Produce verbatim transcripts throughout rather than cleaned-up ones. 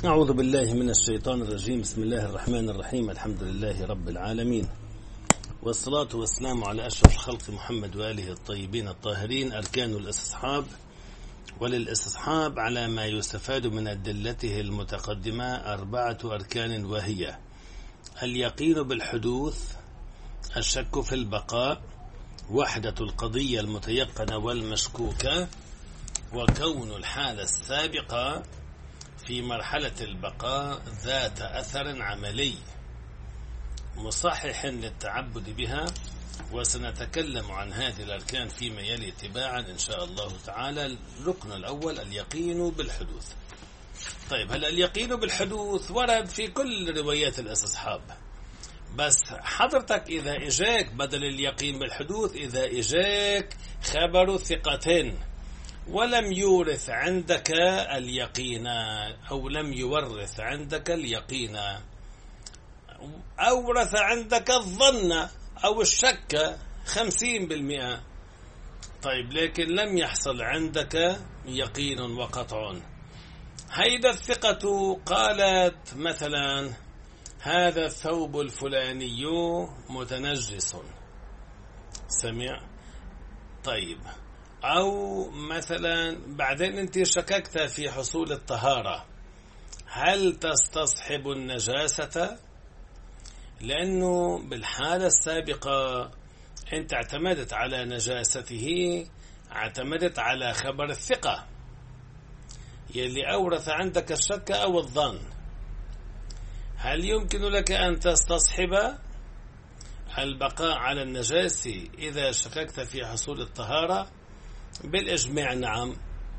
أعوذ بالله من الشيطان الرجيم. بسم الله الرحمن الرحيم. الحمد لله رب العالمين، والصلاة والسلام على أشرف خلق محمد وآله الطيبين الطاهرين. أركان الاستصحاب. وللاستصحاب على ما يستفاد من أدلته المتقدمة أربعة أركان، وهي اليقين بالحدوث، الشك في البقاء، وحدة القضية المتيقنة والمشكوكة، وكون الحالة السابقة في مرحلة البقاء ذات أثر عملي مصحح للتعبد بها. وسنتكلم عن هذه الأركان فيما يلي تباعا إن شاء الله تعالى. الركن الأول اليقين بالحدوث. طيب، هل اليقين بالحدوث ورد في كل روايات الاستصحاب، بس حضرتك إذا إجاك بدل اليقين بالحدوث، إذا إجاك خبر ثقتين ولم يورث عندك اليقين أو لم يورث عندك اليقين، أورث عندك الظن أو الشك خمسين بالمئة، طيب لكن لم يحصل عندك يقين وقطع. هيدا الثقة قالت مثلا هذا الثوب الفلاني متنجس، سمع؟ طيب، أو مثلا بعدين أنت شككت في حصول الطهارة، هل تستصحب النجاسة؟ لأنه بالحالة السابقة أنت اعتمدت على نجاسته، اعتمدت على خبر الثقة يلي أورث عندك الشك أو الظن. هل يمكن لك أن تستصحب البقاء على النجاسة إذا شككت في حصول الطهارة؟ بالإجماع نعم.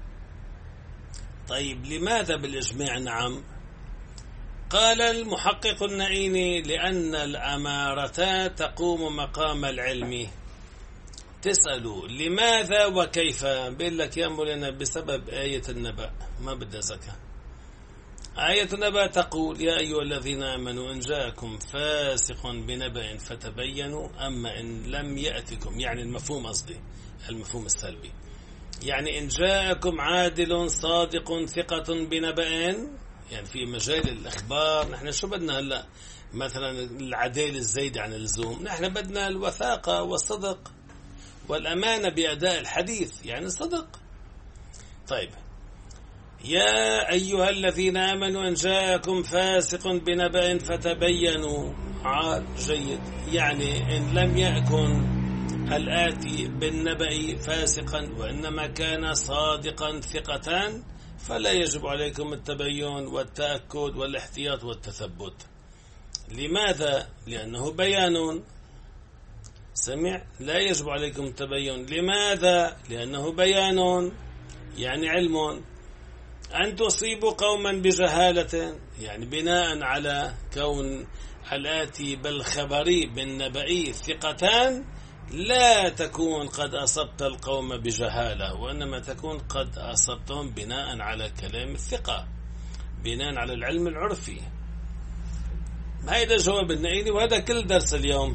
طيب، لماذا بالإجماع نعم؟ قال المحقق النعيني لأن الأمارة تقوم مقام العلم. تسألوا لماذا وكيف؟ بيقول لك يا مولانا بسبب آية النبأ، ما بدها زكاة. آية النبأ تقول يا أيها الذين آمنوا إن جاءكم فاسق بنبأ فتبينوا. أما إن لم يأتكم، يعني المفهوم قصدي المفهوم السلبي، يعني إن جاءكم عادل صادق ثقة بنبأ، يعني في مجال الأخبار نحن شو بدنا هلأ؟ مثلا العدالة الزايدة عن اللزوم، نحن بدنا الوثاقة والصدق والأمانة بأداء الحديث، يعني صدق. طيب، يا أيها الذين آمنوا إن جاءكم فاسق بنبأ فتبينوا، عال جيد، يعني إن لم يكن الآتي بالنبأ فاسقا وإنما كان صادقا ثقة فلا يجب عليكم التبين والتأكد والاحتياط والتثبت. لماذا؟ لأنه بيان، سمع؟ لا يجب عليكم التبين. لماذا؟ لأنه بيان، يعني علم. أن تصيبوا قوما بجهالة، يعني بناء على كون الآتي بالخبري بالنبئي ثقتان لا تكون قد أصبت القوم بجهالة، وإنما تكون قد أصبتهم بناء على كلام الثقة، بناء على العلم العرفي. هذا جواب النعيني، وهذا كل درس اليوم.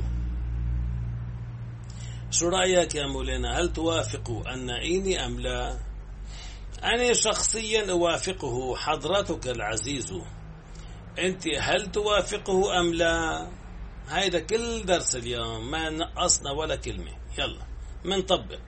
شو رأيك يا مولانا؟ هل توافق النعيني أم لا؟ أنا شخصيا أوافقه، حضرتك العزيز أنت هل توافقه أم لا؟ هيدا كل درس اليوم، ما نقصنا ولا كلمة. يلا منطبق.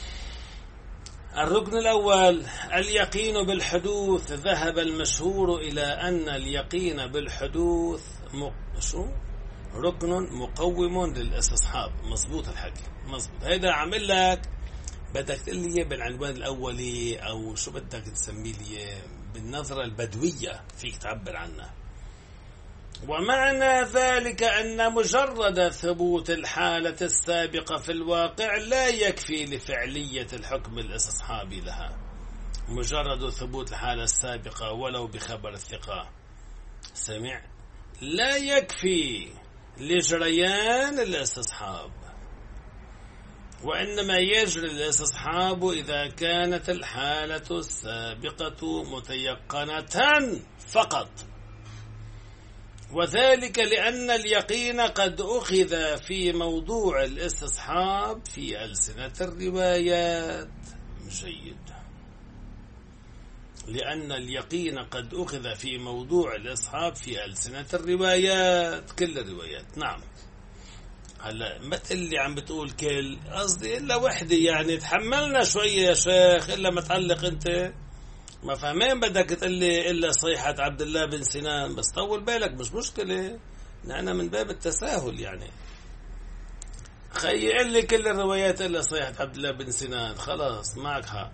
الركن الأول اليقين بالحدوث. ذهب المشهور إلى أن اليقين بالحدوث م... شو؟ ركن مقوم للاستصحاب. مزبوط الحكي، مزبوط. هيدا عمل لك، بدك تقول لي بالعنوان الأولي أو شو بدك تسمي لي بالنظرة البدوية فيك تعبر عنها. ومعنى ذلك أن مجرد ثبوت الحالة السابقة في الواقع لا يكفي لفعلية الحكم الاستصحابي لها. مجرد ثبوت الحالة السابقة ولو بخبر الثقة، سمع؟ لا يكفي لجريان الاستصحاب، وإنما يجري الاستصحاب إذا كانت الحالة السابقة متيقنة فقط، وذلك لأن اليقين قد أخذ في موضوع الاستصحاب في ألسنة الروايات. جيد. لأن اليقين قد أخذ في موضوع الإصحاب في ألسنة الروايات، كل الروايات. نعم. هلا ما تقلي عم بتقول كل، قصدي إلا وحدة يعني، تحملنا شوية يا شيخ، إلا ما تعلق أنت ما فهمين بدك تقلي إلا صيحة عبد الله بن سنان، بس طول بالك مش مشكلة، نحن من باب التساهل يعني. خي قل لي كل الروايات إلا صيحة عبد الله بن سنان، خلاص معك حق.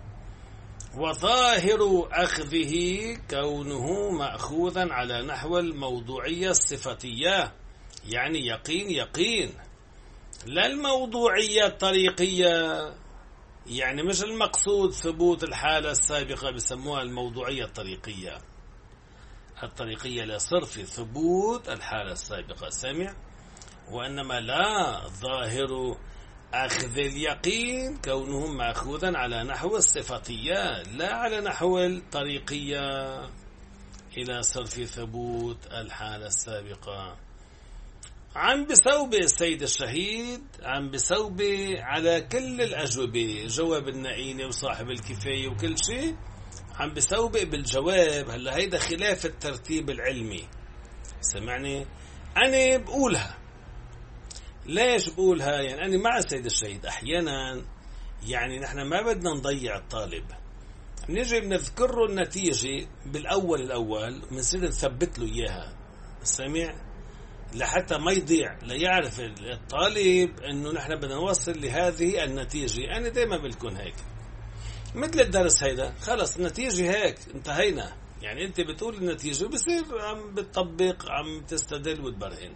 وظاهر أخذه كونه مأخوذا على نحو الموضوعية الصفتية، يعني يقين يقين، لا الموضوعية الطريقية، يعني مش المقصود ثبوت الحالة السابقة، بسموها الموضوعية الطريقية، الطريقية لصرف ثبوت الحالة السابقة، سمع؟ وإنما لا، ظاهر أخذ اليقين كونه مأخوذا على نحو الصفتية لا على نحو الطريقية إلى صرف ثبوت الحالة السابقة. عم بسوبة السيد الشهيد، عم بسوبة على كل الأجوبة، جواب النعيني وصاحب الكفاية وكل شيء، عم بسوبة بالجواب. هلا هيدا خلاف الترتيب العلمي، سمعني؟ أنا بقولها. ليش بقولها؟ يعني أنا مع السيد الشهيد أحيانا، يعني نحن ما بدنا نضيع الطالب، نجي بنذكره النتيجة بالأول الأول ومنصير نثبت له إياها، سمع؟ لحتى ما يضيع، ليعرف الطالب أنه نحن بدنا نوصل لهذه النتيجة. أنا دائما بلكون هيك، مثل الدرس هيدا، خلص النتيجة هيك انتهينا، يعني أنت بتقول النتيجة وبصير عم بتطبق، عم تستدل وتبرهن.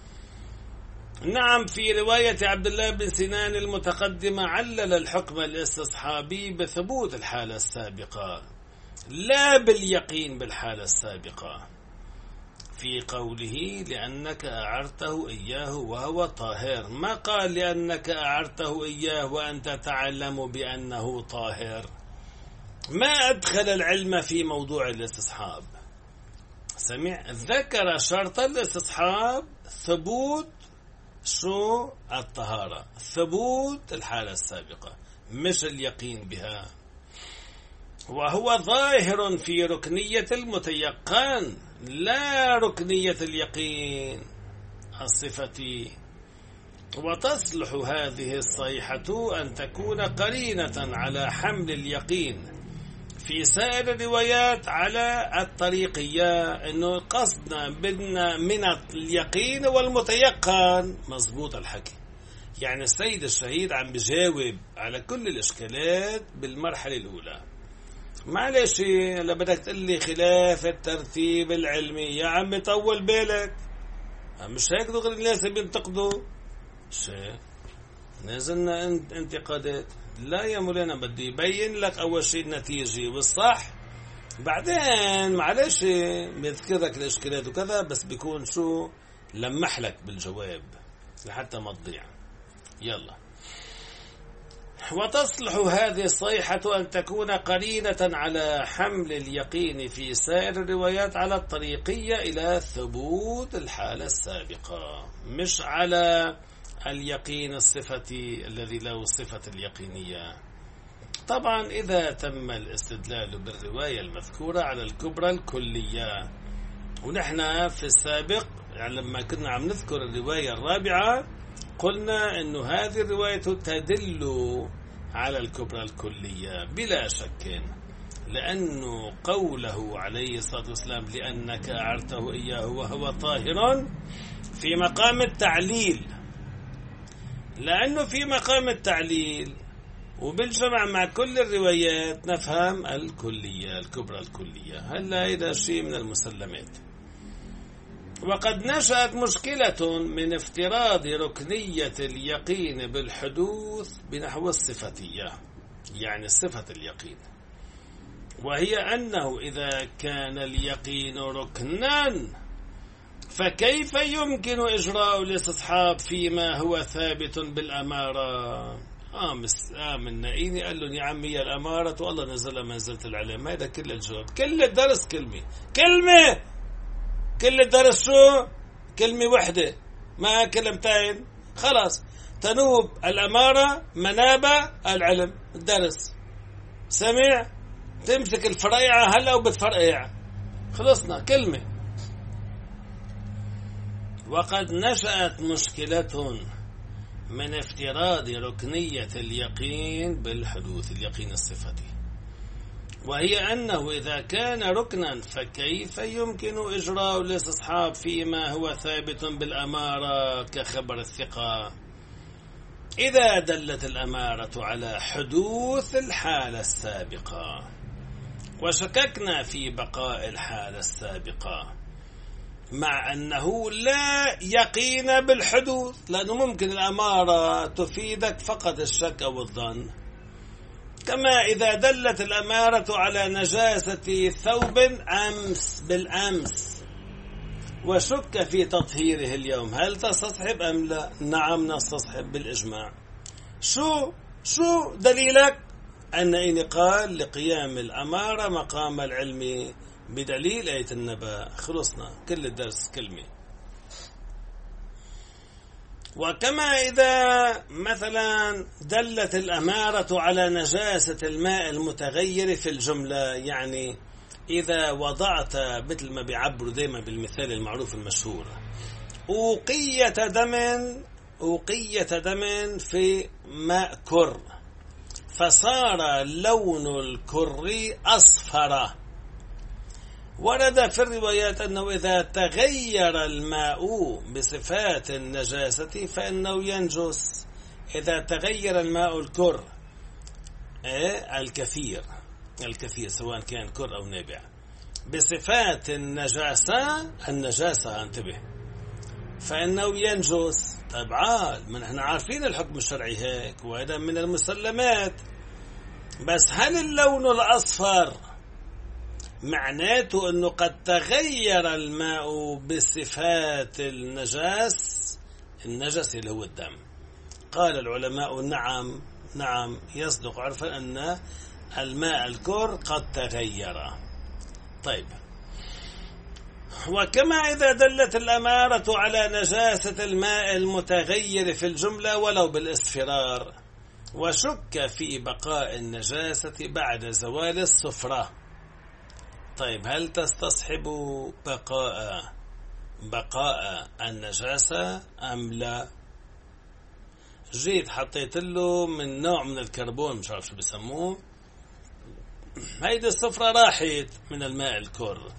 نعم، في رواية عبد الله بن سنان المتقدمة علل الحكم الاستصحابي بثبوت الحالة السابقة لا باليقين بالحالة السابقة، في قوله لأنك أعرته إياه وهو طاهر، ما قال لأنك أعرته إياه وأنت تعلم بأنه طاهر، ما أدخل العلم في موضوع الاستصحاب، سمع؟ ذكر شرط الاستصحاب ثبوت شو؟ الطهارة، ثبوت الحالة السابقة، مش اليقين بها. وهو ظاهر في ركنية المتيقن لا ركنية اليقين الصفتي. وتصلح هذه الصيحة أن تكون قرينة على حمل اليقين في سائر الروايات على الطريقية، إنه قصدنا بدنا من اليقين والمتيقن. مضبوط الحكي، يعني السيد الشهيد عم بجاوب على كل الإشكالات بالمرحلة الأولى. معلش لا بدك تقول لي خلاف الترتيب العلمي، يا عم طول بالك، مش هيك دغري الناس بينتقدوا شيء نزلنا انتقادات. لا يا مولانا، بدي يبين لك أول شيء النتيجة والصح، بعدين معلش بيذكرك الإشكالات وكذا، بس بيكون شو لمح لك بالجواب لحتى ما تضيع. يلا. وتصلح هذه الصيحة أن تكون قرينة على حمل اليقين في سائر الروايات على الطريقية إلى ثبوت الحالة السابقة، مش على اليقين الصفتي الذي له صفة اليقينية. طبعا إذا تم الاستدلال بالرواية المذكورة على الكبرى الكلية، ونحن في السابق يعني لما كنا عم نذكر الرواية الرابعة قلنا أنه هذه الرواية تدل على الكبرى الكلية بلا شك، لأنه قوله عليه الصلاة والسلام لأنك أعرته إياه وهو طاهر في مقام التعليل، لأنه في مقام التعليل وبالجمع مع كل الروايات نفهم الكلية الكبرى الكلية. هلا هذا شيء من المسلمات. وقد نشأت مشكلة من افتراض ركنية اليقين بالحدوث بنحو الصفتية، يعني الصفة اليقين، وهي أنه إذا كان اليقين ركنا فكيف يمكن إجراء الاستصحاب فيما هو ثابت بالأمارة؟ آمس آمن النعيني قال له يا عمي الأمارة والله نزل منزلة العلم. هذا كل الجواب، كل الدرس كلمة كلمة، كل الدرس شو؟ كلمة واحدة، ما كلمتين، خلاص تنوب الأمارة منابة العلم. الدرس سمع تمسك الفريعة هلا وبتفرقع، خلصنا كلمة. وقد نشأت مشكلة من افتراض ركنية اليقين بالحدوث، اليقين الصفتي، وهي أنه إذا كان ركنا فكيف يمكن إجراء الاستصحاب فيما هو ثابت بالأمارة كخبر الثقة، إذا دلت الأمارة على حدوث الحالة السابقة وشككنا في بقاء الحالة السابقة، مع أنه لا يقين بالحدوث، لأنه ممكن الأمارة تفيدك فقط الشك أو الظن. كما إذا دلت الأمارة على نجاسة ثوب أمس بالأمس وشك في تطهيره اليوم، هل تستصحب أم لا؟ نعم نستصحب بالإجماع. شو شو دليلك؟ النائيني قال لقيام الأمارة مقام العلم بدليل آية النبأ. خلصنا كل الدرس كلمة. وكما إذا مثلا دلت الأمارة على نجاسة الماء المتغير في الجملة، يعني إذا وضعت مثل ما بيعبروا دائما بالمثال المعروف المشهور أوقية دم أوقية دم في ماء كر فصار لون الكر أصفر، ورد في الروايات أنه إذا تغير الماء بصفات النجاسة فإنه ينجس. إذا تغير الماء الكر إيه الكثير الكثير سواء كان كر أو نابع بصفات النجاسة النجاسة انتبه فإنه ينجس. طيب عال من احنا عارفين الحكم الشرعي هيك وهذا من المسلمات، بس هل اللون الأصفر معناته أنه قد تغير الماء بصفات النجاس النجس اللي هو الدم؟ قال العلماء نعم نعم يصدق عرفا أن الماء الكر قد تغير. طيب وكما إذا دلت الأمارة على نجاسة الماء المتغير في الجملة ولو بالاصفرار وشك في بقاء النجاسة بعد زوال الصفرة، طيب هل تستصحب بقاء بقاء النجاسة أم لا؟ جيت حطيت له من نوع من الكربون مش عارف شو بيسموه، هيدي الصفرة راحت من الماء الكر،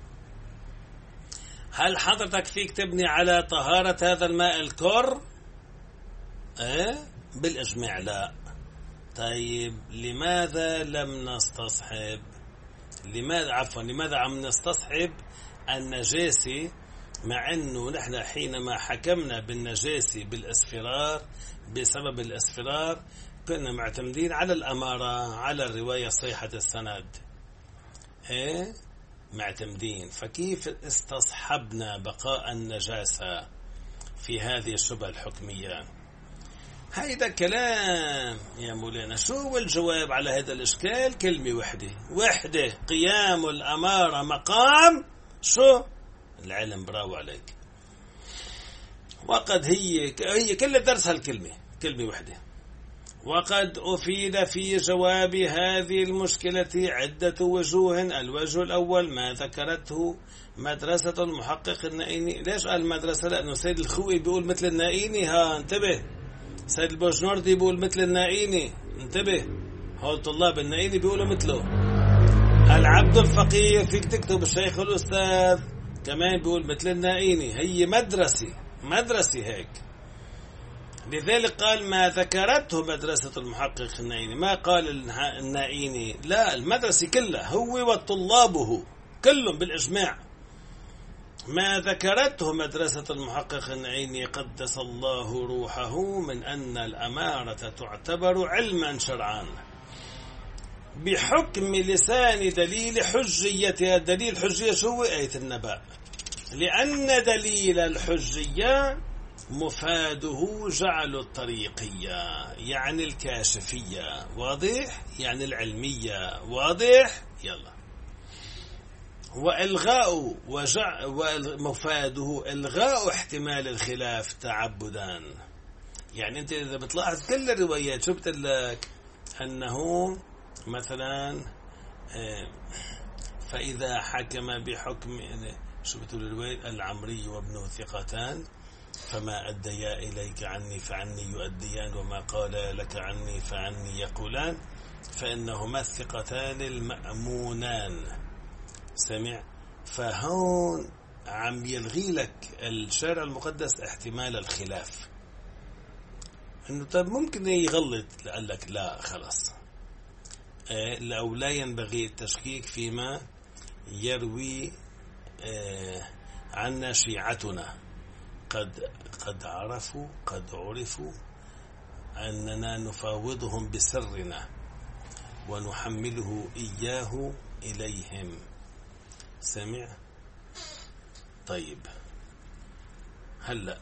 هل حضرتك فيك تبني على طهارة هذا الماء الكر؟ ايه بالإجماع لا. طيب لماذا لم نستصحب لماذا عفوا لماذا عم نستصحب النجاسة مع أنه نحن حينما حكمنا بالنجاسة بالأصفرار بسبب الأصفرار كنا معتمدين على الأمارة على الرواية صحيحة السند إيه معتمدين، فكيف استصحبنا بقاء النجاسة في هذه الشبهة الحكمية؟ هيدا كلام يا مولانا. شو الجواب على هذا الإشكال؟ كلمة وحدة وحدة قيام الأمارة مقام شو العلم. براو عليك. وقد هي هي كل الدرس هالكلمة كلمة وحدة. وقد أفيد في جواب هذه المشكلة عدة وجوه. الوجه الأول ما ذكرته مدرسة المحقق النائيني. ليش قال مدرسة؟ لأنه سيد الخوئي بيقول مثل النائيني، ها انتبه. سيد البوجنوردي بيقول مثل النائيني، انتبه. هول طلاب النائيني بيقولوا مثله. العبد الفقير فيك تكتب الشيخ الأستاذ كمان بيقول مثل النائيني. هي مدرسة مدرسة هيك. لذلك قال ما ذكرته مدرسة المحقق النائيني، ما قال النائيني، لا المدرسة كلها هو وطلابه كلهم بالإجماع. ما ذكرته مدرسة المحقق النائيني قدس الله روحه من أن الأمارة تعتبر علما شرعا بحكم لسان دليل حجيتها. دليل حجية شو؟ آية النبأ. لأن دليل الحجية مفاده جعل الطريقية يعني الكاشفية، واضح؟ يعني العلمية، واضح؟ يلا. وإلغاء وجع ومفاده إلغاء احتمال الخلاف تعبدا. يعني أنت إذا بتلاحظ كل الروايات شو بتقول لك؟ أنه مثلا فإذا حكم بحكم شو بتقول الرواية العمري وابنه ثقتان فما أديا إليك عني فعني يؤديان وما قال لك عني فعني يقولان فإنهما الثقتان المأمونان. سمع. فهون عم يلغي لك الشارع المقدس احتمال الخلاف انه طب ممكن يغلط، قال لك لا خلص أو لا ينبغي التشكيك فيما يروي عنا شيعتنا قد قد عرفوا قد عرفوا أننا نفاوضهم بسرنا ونحمله إياه إليهم. سمع. طيب هلا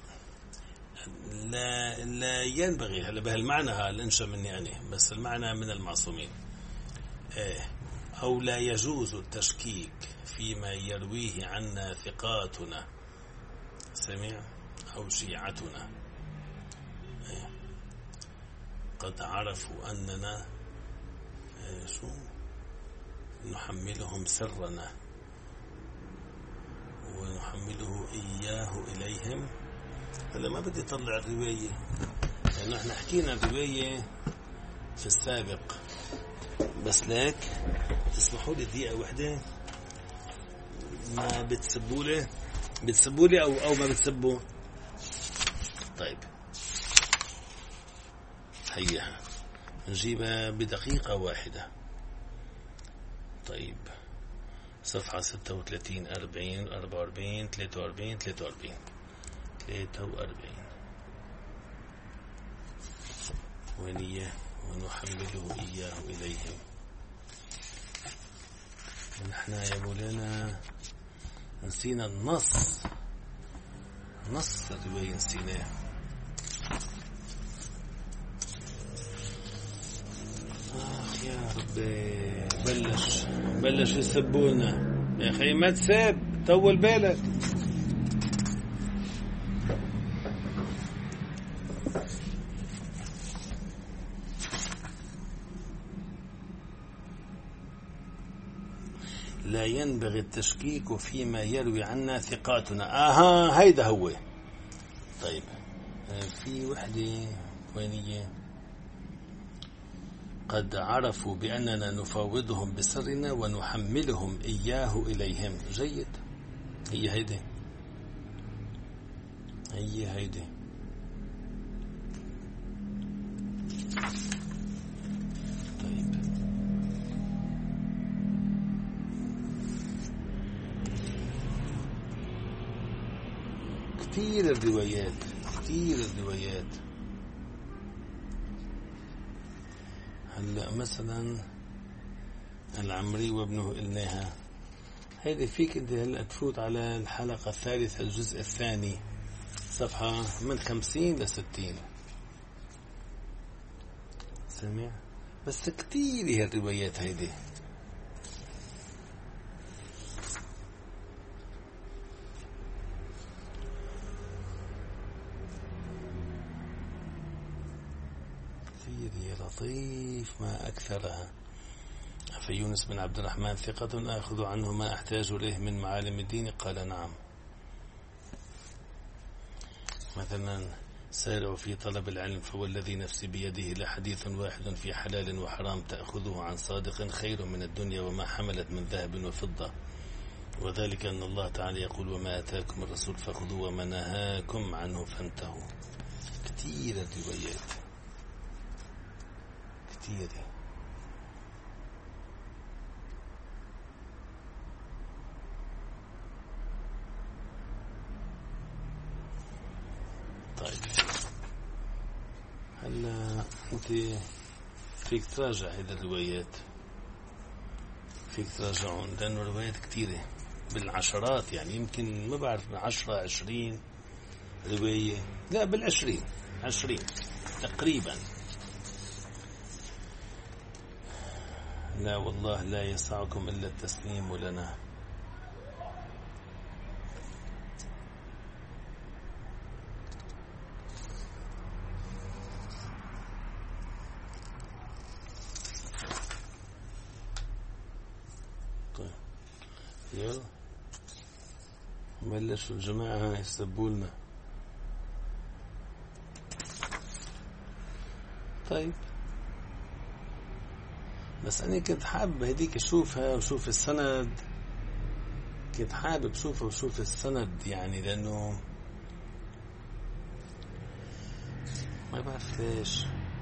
لا لا ينبغي هلا بهالمعنى هالانشا مني أنا بس المعنى من المعصومين إيه أو لا يجوز التشكيك فيما يرويه عنا ثقاتنا. سمع. أو شيعتنا إيه قد عرفوا أننا إيه شو نحملهم سرنا ونحمله إياه إليهم. هلا ما بدي أطلع الرواية لأنه يعني احنا حكينا الرواية في السابق بس لك تسمحوا لي دقيقة واحدة. ما بتسبوا لي بتسبوا لي أو أو ما بتسبوا. طيب هيا نجيبها بدقيقة واحدة. طيب صفحة ستة وثلاثين أربعين أربعة وأربعين ثلاثة وأربعين ثلاثة وأربعين ثلاثة وأربعين ونية ونحمله إياه إليهم. ونحن يا مولانا نسينا النص نص الرواية نسيناه. آخ يا ربي بلش بلش يسبونا يا أخي ما تساب طول بالك. لا ينبغي التشكيك فيما يروي عنا ثقاتنا. آها هيدا هو. طيب في وحدة وينية قد عرفوا بأننا نفاوضهم بسرنا ونحملهم إياه إليهم. جيد. هي هيدي هي هيدي طيب كثير الروايات كثير الروايات. هلا مثلا العمري وابنه قلناها. هيدي فيك انت هلا تفوت على الحلقة الثالثة الجزء الثاني صفحة من خمسين لستين. سمع. بس كثير هي الروايات هيدي. لطيف ما أكثرها. في يونس بن عبد الرحمن ثقة آخذ عنه ما أحتاج إليه من معالم الدين قال نعم. مثلا سارعوا في طلب العلم فوالذي نفسي بيده لحديث واحد في حلال وحرام تأخذه عن صادق خير من الدنيا وما حملت من ذهب وفضة وذلك أن الله تعالى يقول وما أتاكم الرسول فخذوه وما نهاكم عنه فانتهوا. كثير الروايات كثير. طيب هلا انت فيك تراجع هذه الروايات فيك تراجعون لأنه روايات كثيرة بالعشرات يعني يمكن ما بعرف عشرة عشرين رواية لا بالعشرين عشرين تقريبا. لا والله لا يسعكم إلا التسليم لنا. بلشوا الجماعة يسبوا لنا. طيب بس أنا كنت حابب هديك أشوفها وشوف السند، كنت حابب أشوفها وشوف السند يعني، لأنه ما بعرف ليش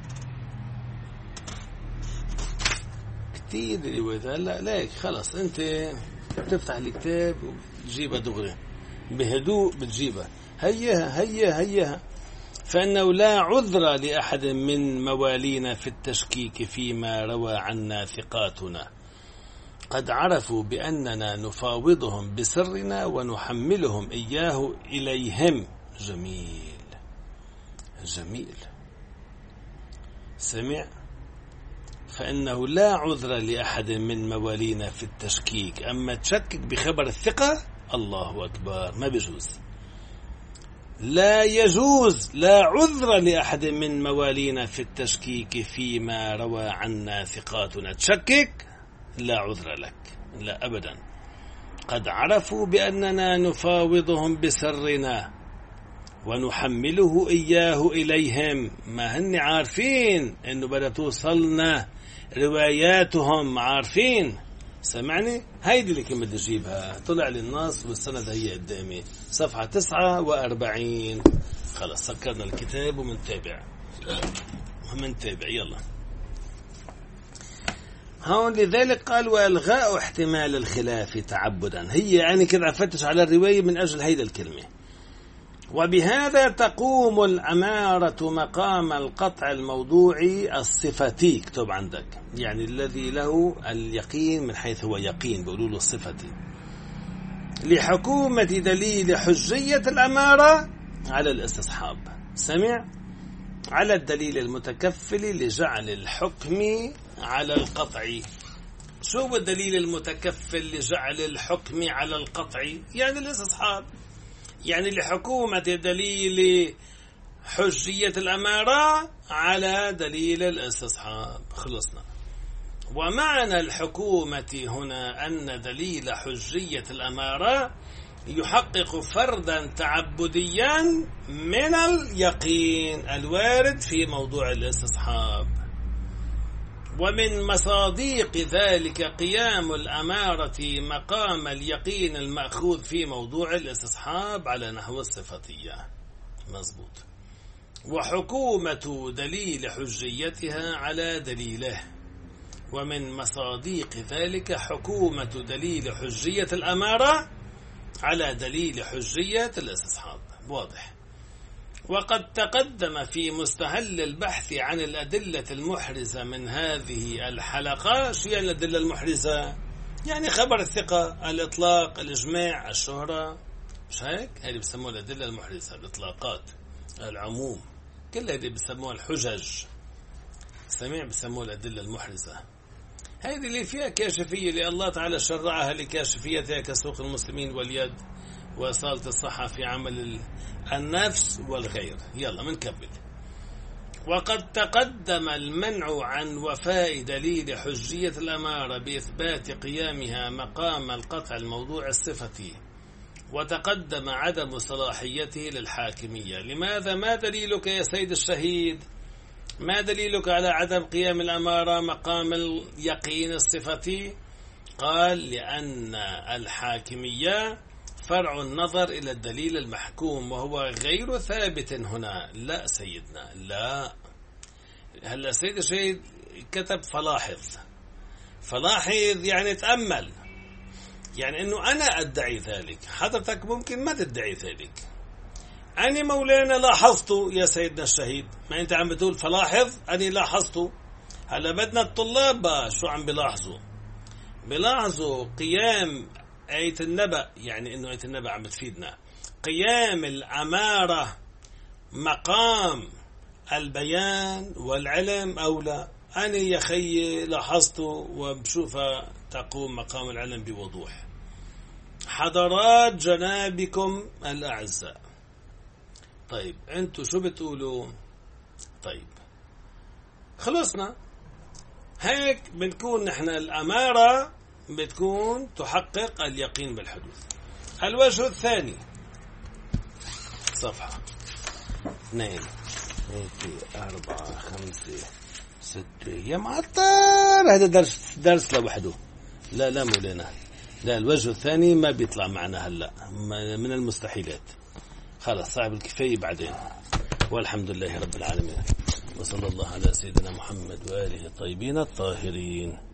كتير روايات. لا ليك خلص أنت بتفتح الكتاب وتجيبها دغري بهدوء، بتجيبها هيها هيها هيها. فإنه لا عذر لأحد من موالينا في التشكيك فيما روى عنا ثقاتنا، قد عرفوا بأننا نفاوضهم بسرنا ونحملهم إياه إليهم. جميل جميل. سمع. فإنه لا عذر لأحد من موالينا في التشكيك. أما تشكك بخبر الثقة، الله أكبر، ما بيجوز، لا يجوز، لا عذر لأحد من موالينا في التشكيك فيما روى عنا ثقاتنا. تشكك لا عذر لك، لا أبدا. قد عرفوا بأننا نفاوضهم بسرنا ونحمله إياه إليهم. ما هن عارفين إنه بدأ توصلنا رواياتهم، عارفين. سمعني، هيدي اللي كنت بدي أجيبها. طلع لي النص والسند هي قدامي، صفحة تسعة وأربعين. خلاص سكرنا الكتاب ومنتابع ومنتابع. يلا هون لذلك قال وإلغاء احتمال الخلاف تعبدا. هي يعني كده أفتش على الرواية من أجل هيدا الكلمة. وبهذا تقوم الأمارة مقام القطع الموضوعي الصفتي. اكتب عندك، يعني الذي له اليقين من حيث هو يقين، بيقولوا له الصفتي، لحكومة دليل حجية الأمارة على الاستصحاب. سمع. على الدليل المتكفل لجعل الحكم على القطع. شو هو الدليل المتكفل لجعل الحكم على القطع؟ يعني الاستصحاب، يعني لحكومة دليل حجية الأمارة على دليل الاستصحاب. خلصنا. ومعنى الحكومة هنا أن دليل حجية الأمارة يحقق فردا تعبديا من اليقين الوارد في موضوع الاستصحاب. ومن مصاديق ذلك قيام الأمارة مقام اليقين المأخوذ في موضوع الاستصحاب على نحو الصفتية. مظبوط. وحكومة دليل حجيتها على دليله. ومن مصاديق ذلك حكومة دليل حجية الأمارة على دليل حجية الاستصحاب. واضح. وقد تقدم في مستهل البحث عن الأدلة المحرزة من هذه الحلقة. شو يعني الأدلة المحرزة؟ يعني خبر الثقة، الإطلاق، الإجماع، الشهرة، مش هيك؟ هذه بسموها الأدلة المحرزة، الإطلاقات، العموم، كل هذه بسموها الحجج. سمع بسموها الأدلة المحرزة. هذه اللي فيها كاشفية لله تعالى شرعها لكاشفيتها كسوق المسلمين واليد وإصالة الصحة في عمل النفس والغير. يلا منكمل. وقد تقدم المنع عن وفاء دليل حجية الأمارة بإثبات قيامها مقام القطع الموضوع الصفتي، وتقدم عدم صلاحيته للحاكمية. لماذا؟ ما دليلك يا سيد الشهيد؟ ما دليلك على عدم قيام الأمارة مقام اليقين الصفتي؟ قال لأن الحاكمية فرع النظر إلى الدليل المحكوم وهو غير ثابت هنا. لا سيدنا، لا. هلا سيد الشهيد كتب فلاحظ. فلاحظ يعني تأمل، يعني أنه أنا أدعي ذلك، حضرتك ممكن ما تدعي ذلك. أنا مولانا لاحظته يا سيدنا الشهيد، ما أنت عم بتقول فلاحظ، أنا لاحظته. هلا بدنا الطلاب شو عم بلاحظوا؟ بلاحظوا قيام آية النبأ، يعني إنه آية النبأ عم بتفيدنا قيام الأمارة مقام البيان والعلم أو لا. أنا يا خي لاحظته وبشوفها تقوم مقام العلم بوضوح. حضرات جنابكم الأعزاء، طيب أنتوا شو بتقولوا؟ طيب خلصنا. هيك بنكون نحن الأمارة بتكون تحقق اليقين بالحدوث. الوجه الثاني صفحة اثنين ثلاثة أربعة خمسة ستة. يا معطل هذا درس درس لوحده. لا لا مولانا لا، الوجه الثاني ما بيطلع معنا هلا، من المستحيلات. خلاص صعب الكفاية بعدين. والحمد لله رب العالمين، وصلى الله على سيدنا محمد وآله الطيبين الطاهرين.